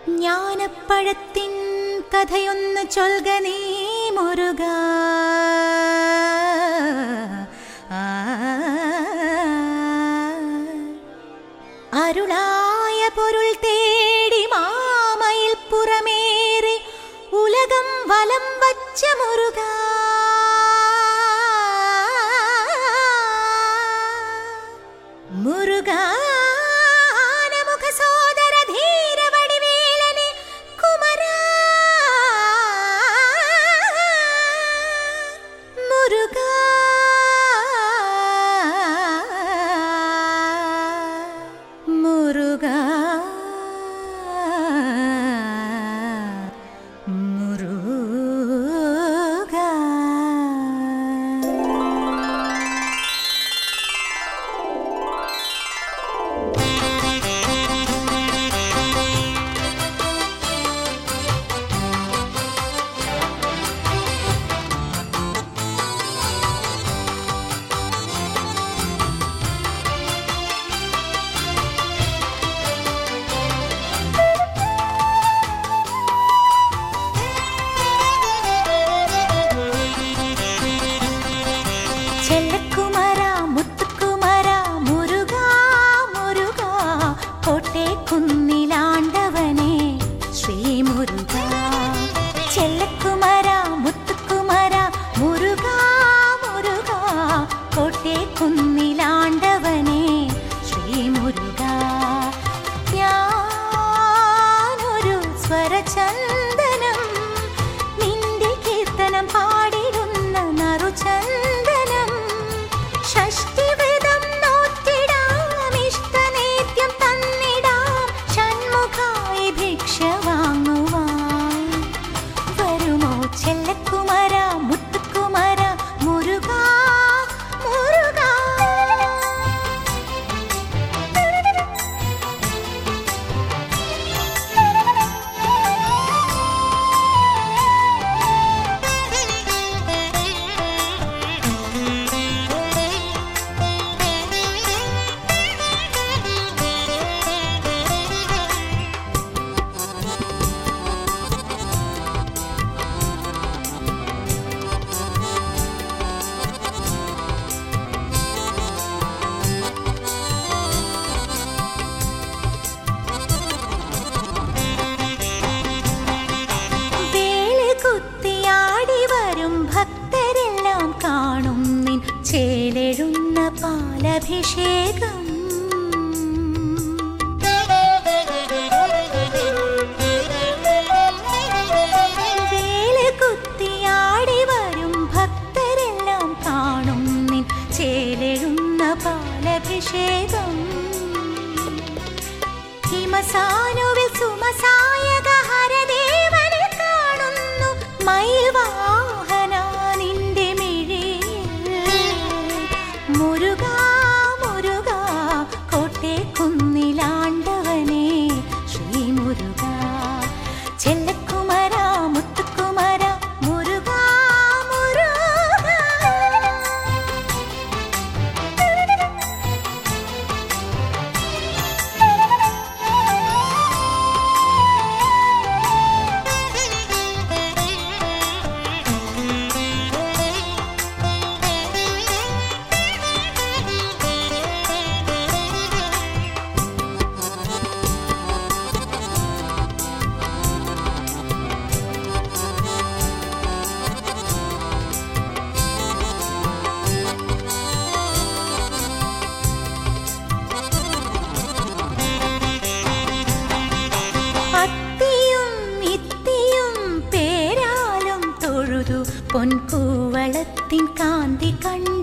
ജ്ഞാനപ്പഴത്തിൻ കഥയൊന്നു ചൊൽക നീ മുരുക. അരുളായ പൊരുൾ തേടി മാമയിൽ പുറമേറി ഉലകം വലം വച്ച മുരുക. മുരുക ചന്ദനം നിന്റെ കീർത്തനം പാടിടുന്ന നറുചന്ദനം. ഷഷ്ടിവ്രതം നോറ്റിടാം, ഇഷ്ടനേദ്യം തന്നിടാം, ഷൺമുഖായി ഭിക്ഷ വാങ്ങുവാൻ വരുമോ ചെല്ലക്കുമര മുത്തുക്കുമര മുരുക മുരുക. ഭക്തരെല്ലാം കാണും നിൻ ചേലെഴുന്ന പാലഭിഷേകം. വേലകുത്തിയാടി വരും ഭക്തരെല്ലാം കാണും നിൻ ചേലെഴുന്ന പാലഭിഷേകം. ഹിമസാനുവിൽ സുമസായക ഹരദേവനെ കാണുന്നു മയിൽവാഹന നിന്റെ മിഴിയിൽ. മുരുക മുരുക കോട്ടേക്കുന്നിലാണ്ടവനെ ശ്രീ മുരുക. ചെല്ലക്കുമര മുത്തുക്കുമര മുരുക മുരുക. പൊൻകൂവളത്തിൻ കാന്തി കണ്ണു